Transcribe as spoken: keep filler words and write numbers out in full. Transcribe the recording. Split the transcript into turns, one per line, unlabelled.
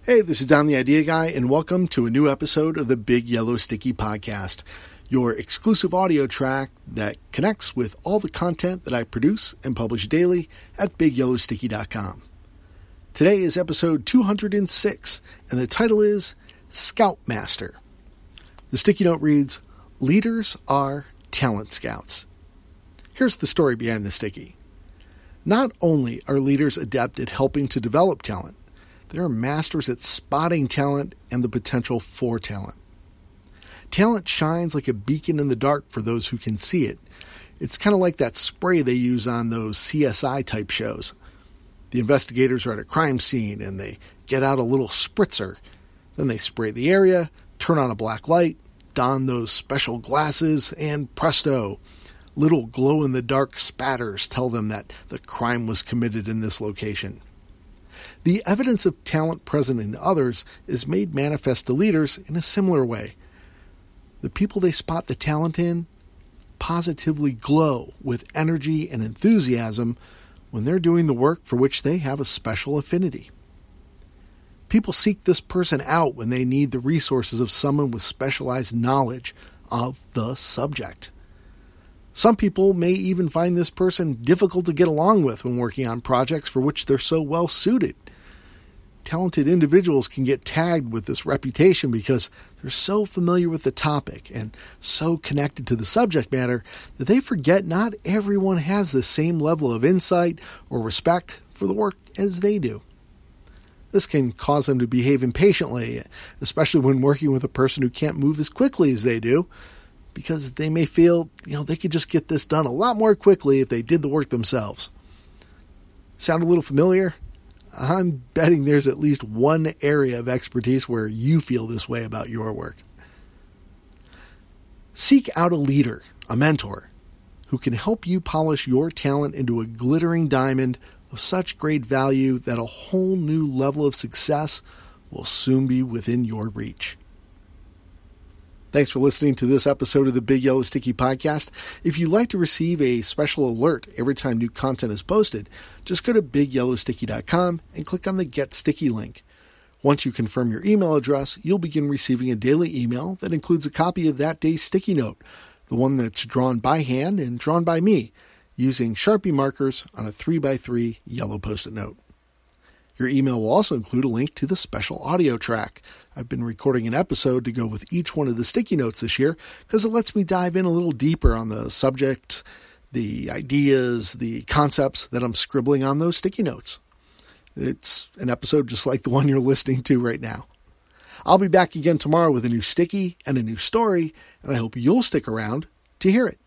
Hey, this is Don the Idea Guy, and welcome to a new episode of the Big Yellow Sticky Podcast, your exclusive audio track that connects with all the content that I produce and publish daily at big yellow sticky dot com. Today is episode two hundred six, and the title is Scoutmaster. The sticky note reads, Leaders are talent scouts. Here's the story behind the sticky. Not only are leaders adept at helping to develop talent, they are masters at spotting talent and the potential for talent. Talent shines like a beacon in the dark for those who can see it. It's kind of like that spray they use on those C S I type shows. The investigators are at a crime scene and they get out a little spritzer. Then they spray the area, turn on a black light, don those special glasses, and presto, little glow-in-the-dark spatters tell them that the crime was committed in this location. The evidence of talent present in others is made manifest to leaders in a similar way. The people they spot the talent in positively glow with energy and enthusiasm when they're doing the work for which they have a special affinity. People seek this person out when they need the resources of someone with specialized knowledge of the subject. Some people may even find this person difficult to get along with when working on projects for which they're so well suited. Talented individuals can get tagged with this reputation because they're so familiar with the topic and so connected to the subject matter that they forget not everyone has the same level of insight or respect for the work as they do. This can cause them to behave impatiently, especially when working with a person who can't move as quickly as they do, because they may feel, you know, they could just get this done a lot more quickly if they did the work themselves. Sound a little familiar? I'm betting there's at least one area of expertise where you feel this way about your work. Seek out a leader, a mentor, who can help you polish your talent into a glittering diamond of such great value that a whole new level of success will soon be within your reach. Thanks for listening to this episode of the Big Yellow Sticky Podcast. If you'd like to receive a special alert every time new content is posted, just go to big yellow sticky dot com and click on the Get Sticky link. Once you confirm your email address, you'll begin receiving a daily email that includes a copy of that day's sticky note, the one that's drawn by hand and drawn by me, using Sharpie markers on a three by three yellow Post-it note. Your email will also include a link to the special audio track. I've been recording an episode to go with each one of the sticky notes this year because it lets me dive in a little deeper on the subject, the ideas, the concepts that I'm scribbling on those sticky notes. It's an episode just like the one you're listening to right now. I'll be back again tomorrow with a new sticky and a new story, and I hope you'll stick around to hear it.